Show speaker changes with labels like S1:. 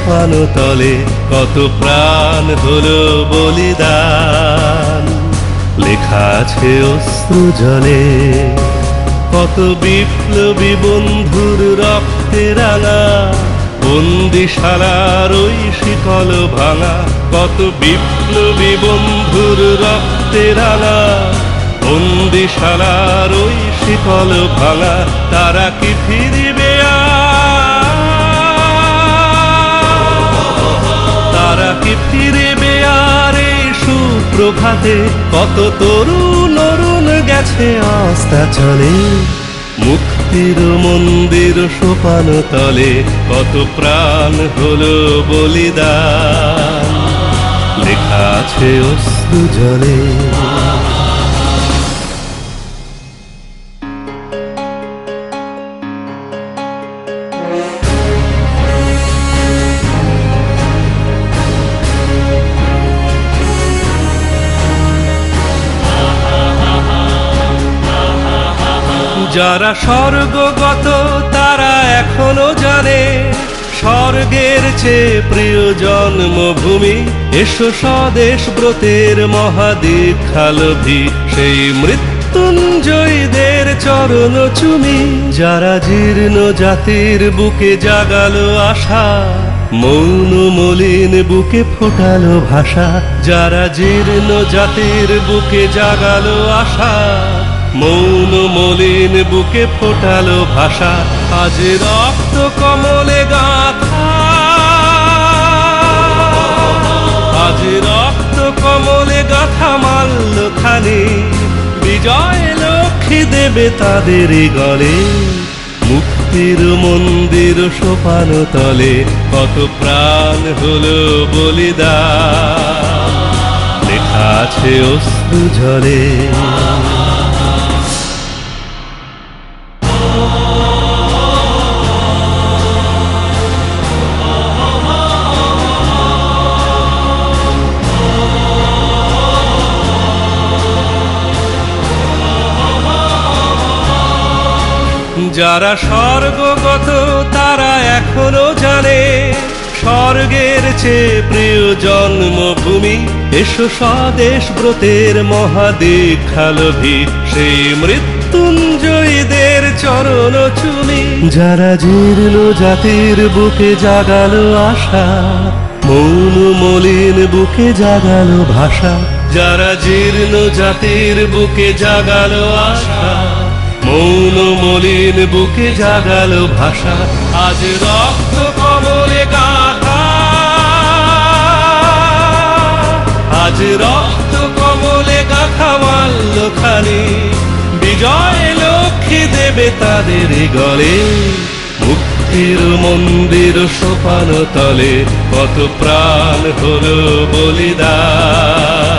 S1: সোপান তলে কত প্রাণ হলো বলিদান। লেখা আছে অশ্রু জলে কত বিপ্লবী বন্ধুর রক্তে রাঙা, বন্দিশালার ওই শিকল ভাঙা, কত বিপ্লবী বন্ধুর রক্তে রাঙা, বন্দিশালার ওই শিকল ভাঙা। তারা কি ফিরিবে তারা কি ফিরিবে আর এই সুপ্রভাতে? কত তরুণ অরুণ গেছে অস্তাচলে, মুক্তির মন্দির সোপান তলে কত প্রাণ হলো বলিদান। লেখা আছে অশ্রু জলে। যারা স্বর্গগত তারা এখনো জানে স্বর্গের চেয়ে প্রিয় জন্মভূমি। এসো স্বদেশ ব্রতের মহাদীক্ষালভী সেই মৃত্যুঞ্জয়ীদের চরণ চুমি। যারা জীর্ণ জাতির বুকে জাগালো আশা, মৌন মলিন বুকে ফোটালো ভাষা। যারা জীর্ণ জাতির বুকে জাগালো আশা, মৌন মলিন বুকে ফোটালো ভাষা। আজ রক্ত কমলে গাথা, আজ রক্ত কমলে গাথা মাল্য খানি, বিজয় লক্ষ্মী দেবে তাদের গলে। মুক্তির মন্দির সোপান তলে কত প্রাণ হলো বলিদান। লেখা আছে অশ্রু জলে। যারা স্বর্গগত তারা এখনো জানে স্বর্গের চেয়ে প্রিয় জন্মভূমি। এসো স্বদেশ ব্রতের মহাদীক্ষালভী সেই মৃত্যুঞ্জয়ীদের চরণ চুমি। যারা জীর্ণ জাতির বুকে জাগালো আশা, মৌন মলিন বুকে জাগালো ভাষা। যারা জীর্ণ জাতির বুকে জাগালো আশা, মৌন মলিন বুকে জাগালো ভাষা। আজ রক্ত কমলে গাথা, আজ রক্ত কমলে গাথা মাল্য খানি, বিজয় লক্ষ্মী দেবে তাদের গলে। মুক্তির মন্দির সোপান তলে কত প্রাণ হলো বলিদান।